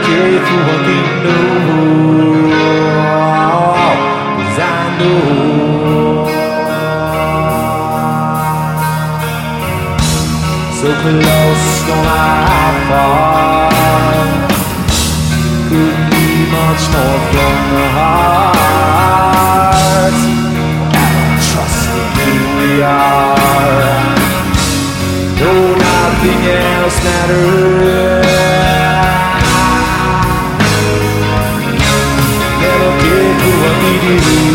care for what they know, 'cause I know so close, no how far. Couldn't be much more from the heart. Gotta trust in who we are. Though nothing else matters. Never care for what we do.